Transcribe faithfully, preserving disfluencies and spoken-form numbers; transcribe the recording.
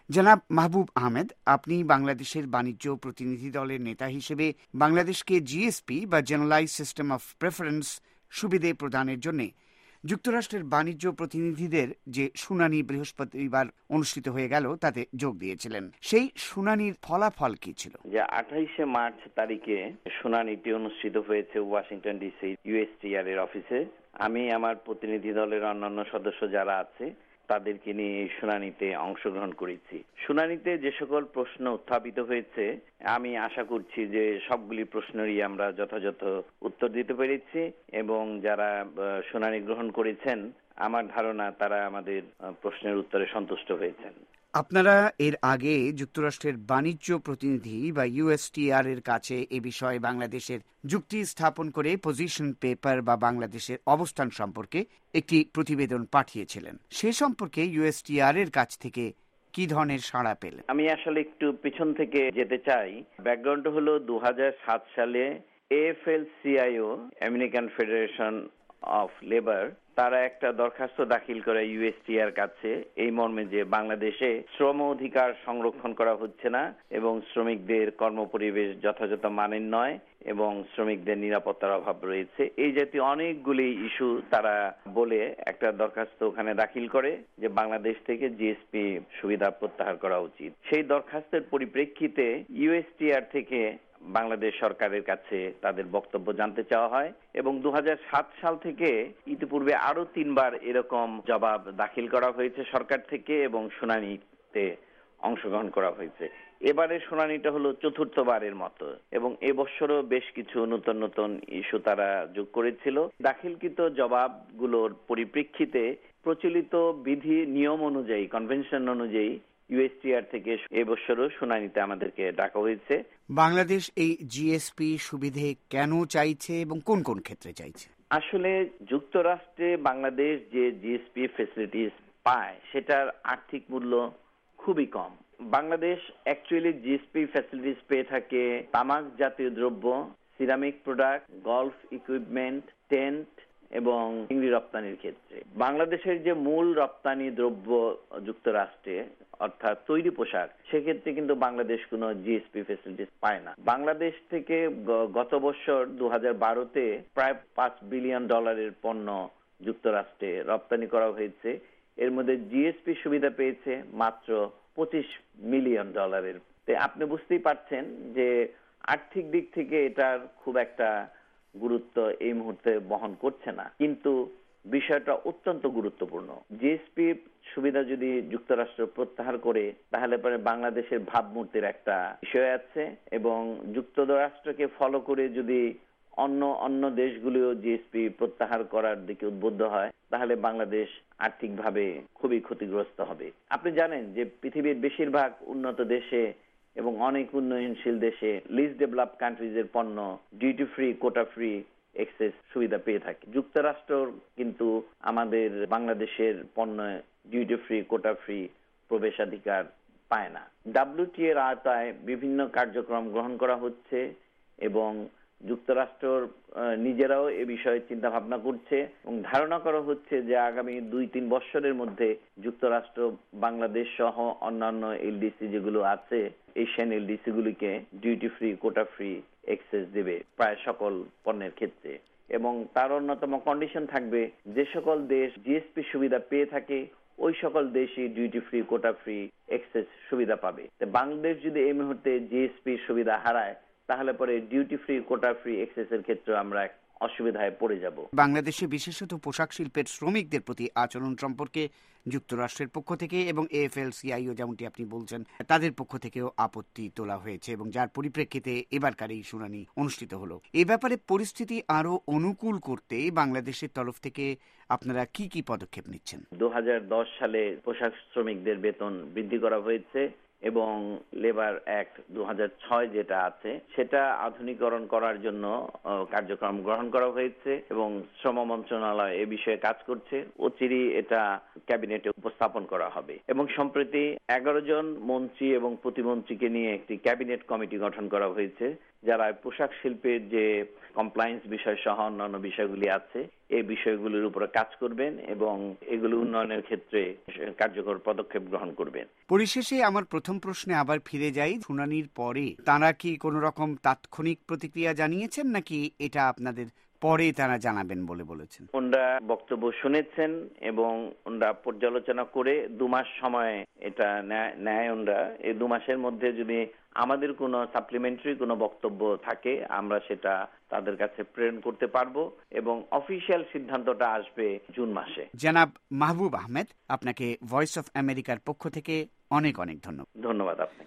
জনাব মাহবুব আহমেদ, আপনি বাংলাদেশের বাণিজ্য প্রতিনিধি দলের নেতা হিসেবে বাংলাদেশকে জিএসপি বা জেনারেলাইজ সিস্টেম অফ প্রেফারেন্স সুবিধে প্রদানের জন্য যুক্তরাষ্ট্রের বাণিজ্য প্রতিনিধিদের যে শুনানি বৃহস্পতিবার অনুষ্ঠিত হয়ে গেল তাতে যোগ দিয়েছিলেন। সেই শুনানির ফলাফল কি ছিল? যে আঠাইশে মার্চ তারিখে শুনানিটি অনুষ্ঠিত হয়েছে ওয়াশিংটন ডিসি ইউএসটিআর এর অফিসে। আমি আমার প্রতিনিধি দলের অন্যান্য সদস্য যারা আছে তাদেরকে নিয়ে এই শুনানিতে অংশগ্রহণ করেছি। শুনানিতে যে সকল প্রশ্ন উত্থাপিত হয়েছে আমি আশা করছি যে সবগুলি প্রশ্নেরই আমরা যথাযথ উত্তর দিতে পেরেছি এবং যারা শুনানি গ্রহণ করেছেন আমার ধারণা তারা আমাদের প্রশ্নের উত্তরে সন্তুষ্ট হয়েছেন। আপনারা এর আগে যুক্তরাষ্ট্রের বাণিজ্য প্রতিনিধি বা ইউএসটিআর এর কাছে এ বিষয়ে বাংলাদেশের যুক্তি স্থাপন করে পজিশন পেপার বা বাংলাদেশের অবস্থান সম্পর্কে একটি প্রতিবেদন পাঠিয়েছিলেন। সে সম্পর্কে ইউএসটিআর এর কাছ থেকে কি ধরনের সাড়া পেলেন? আমি আসলে একটু পিছন থেকে যেতে চাই। ব্যাকগ্রাউন্ড হলো দু হাজার সাত সালে AFL CIO American federation of labour তারা একটা দরখাস্ত দাখিল করে ইউএসটিআর কাছে এই মর্মে যে বাংলাদেশে শ্রম অধিকার সংরক্ষণ করা হচ্ছে না এবং শ্রমিকদের কর্মপরিবেশ যথাযথ মানের নয় এবং শ্রমিকদের নিরাপত্তার অভাব রয়েছে, এই জাতীয় অনেকগুলি ইস্যু তারা বলে একটা দরখাস্ত ওখানে দাখিল করে যে বাংলাদেশ থেকে জিএসপি সুবিধা প্রত্যাহার করা উচিত। সেই দরখাস্তের পরিপ্রেক্ষিতে ইউএসটিআর থেকে বাংলাদেশ সরকারের কাছে তাদের বক্তব্য জানতে চাওয়া হয় এবং দু হাজার সাত সাল থেকে ইতিপূর্বে আরো তিনবার এরকম জবাব দাখিল করা হয়েছে সরকার থেকে এবং শুনানিতে অংশগ্রহণ করা হয়েছে। এবারের শুনানিটা হলো চতুর্থবারের মতো এবং এবছরও বেশ কিছু নতুন নতুন ইস্যু তারা যোগ করেছিল। দাখিলকৃত জবাবগুলোর পরিপ্রেক্ষিতে প্রচলিত বিধি নিয়ম অনুযায়ী, কনভেনশন অনুযায়ী ইউএসটিআর থেকে এবছরও শুনানিতে আমাদেরকে ডাকা হয়েছে। বাংলাদেশ এই জিএসপি সুবিধে কেন চাইছে এবং কোন কোন ক্ষেত্রে চাইছে? আসলে যুক্তরাষ্ট্রে বাংলাদেশ যে জিএসপি ফ্যাসিলিটিস পায় সেটার আর্থিক মূল্য খুবই কম। বাংলাদেশ অ্যাকচুয়ালি জিএসপি ফ্যাসিলিটিস পেয়ে থাকে তামাক জাতীয় দ্রব্য, ceramic product, golf equipment, tent এবং চিংড়ি রপ্তানির ক্ষেত্রে। বাংলাদেশের যে মূল রপ্তানি দ্রব্য যুক্তরাষ্ট্রে অর্থাৎ তৈরি পোশাক, সেক্ষেত্রে কিন্তু বাংলাদেশ কোনো জিএসপি ফ্যাসিলিটিস পায় না। বাংলাদেশ থেকে গত বছর দু হাজার বারোতে প্রায় পাঁচ বিলিয়ন ডলারের পণ্য যুক্তরাষ্ট্রে রপ্তানি করা হয়েছে। এর মধ্যে জিএসপি সুবিধা পেয়েছে মাত্র পঁচিশ মিলিয়ন ডলারের। আপনি বুঝতেই পারছেন যে আর্থিক দিক থেকে এটার খুব একটা গুরুত্ব এই মুহূর্তে বহন করছে না, কিন্তু বিষয়টা অত্যন্ত গুরুত্বপূর্ণ। জিএসপি সুবিধা যদি যুক্তরাষ্ট্র প্রত্যাহার করে তাহলে পরে বাংলাদেশের ভাবমূর্তির একটা বিষয় আছে এবং যুক্তরাষ্ট্রকে ফলো করে যদি অন্য অন্য দেশগুলিও জিএসপি প্রত্যাহার করার দিকে উদ্বুদ্ধ হয় তাহলে বাংলাদেশ আর্থিকভাবে খুবই ক্ষতিগ্রস্ত হবে। আপনি জানেন যে পৃথিবীর বেশিরভাগ উন্নত দেশে এবং অনেক উন্নয়নশীল দেশে লিস্ট ডেভেলপ কান্ট্রিজের পণ্য duty free, quota free access সুবিধা পেয়ে থাকে। যুক্তরাষ্ট্র কিন্তু আমাদের বাংলাদেশের পণ্য ডিউটি ফ্রি, কোটা ফ্রি প্রবেশাধিকার পায় না। ডাব্লিউটিও এর আওতায় বিভিন্ন কার্যক্রম গ্রহণ করা হচ্ছে এবং যুক্তরাষ্ট্র নিজেরাও এ বিষয়ে চিন্তা ভাবনা করছে এবং ধারণা করা হচ্ছে যে আগামী দুই তিন বছরের মধ্যে যুক্তরাষ্ট্র বাংলাদেশ সহ অন্যান্য এলডিসি যেগুলো আছে এশিয়ান এলডিসি গুলিকে duty free, quota free access দেবে প্রায় সকল পণ্যের ক্ষেত্রে এবং তার অন্যতম কন্ডিশন থাকবে যে সকল দেশ জিএসপি সুবিধা পেয়ে থাকে ওই সকল দেশই duty free, quota free access সুবিধা পাবে। বাংলাদেশ যদি এই মুহূর্তে জিএসপি সুবিধা হারায় তাহলে পরে ডিউটি ফ্রি, কোটা ফ্রি এক্সেসের ক্ষেত্রে আমরা অসুবিধায় পড়ে যাব। বাংলাদেশে বিশেষত পোশাক শিল্পের শ্রমিকদের প্রতি আচরণ সম্পর্কে যুক্তরাষ্ট্রের পক্ষ থেকে এবং এএফএল-সিআইও যেমনটি আপনি বলছেন তাদের পক্ষ থেকেও আপত্তি তোলা হয়েছে এবং যার পরিপ্রেক্ষিতে এবারকার এই শুনানি অনুষ্ঠিত হলো। এ ব্যাপারে পরিস্থিতি আরো অনুকূল করতে বাংলাদেশের তরফ থেকে আপনারা কি কি পদক্ষেপ নিচ্ছেন? দু হাজার দশ সালে পোশাক শ্রমিকদের বেতন বৃদ্ধি করা হয়েছে এবং লেবার অ্যাক্ট দু হাজার ছয় যেটা আছে সেটা আধুনিকরণ করার জন্য কার্যক্রম গ্রহণ করা হয়েছে এবং শ্রম মন্ত্রণালয় এ বিষয়ে কাজ করছে। অচিরেই এটা ক্যাবিনেটে উপস্থাপন করা হবে এবং সম্প্রতি এগারো জন মন্ত্রী এবং প্রতিমন্ত্রীকে নিয়ে একটি ক্যাবিনেট কমিটি গঠন করা হয়েছে যারা পোশাক শিল্পের যে কমপ্লায়েন্স বিষয় সহ অন্যান্য বিষয়গুলি আছে এই বিষয়গুলির উপরে কাজ করবেন এবং এগুলো উন্নয়নের ক্ষেত্রে কার্যকর পদক্ষেপ গ্রহণ করবেন। পরিশেষে আমার প্রথম প্রশ্নে আবার ফিরে যাই, শুনানির পরে তারা কি কোনো রকম তাৎক্ষণিক প্রতিক্রিয়া জানিয়েছেন নাকি এটা আপনাদের পরে তারা জানাবেন বলে বলেছেন? ওনারা বক্তব্য শুনেছেন এবং ওনারা পর্যালোচনা করে দু মাস সময় এটা নেয়। ওনারা এই দু মাসের মধ্যে যদি আমাদের কোনো সাপ্লিমেন্টারি কোনো বক্তব্য থাকে আমরা সেটা তাদের কাছে প্রেরণ করতে পারবো এবং অফিসিয়াল সিদ্ধান্তটা আসবে জুন মাসে। জনাব মাহবুব আহমেদ, আপনাকে ভয়েস অফ আমেরিকার পক্ষ থেকে অনেক অনেক ধন্যবাদ। ধন্যবাদ আপনাকে।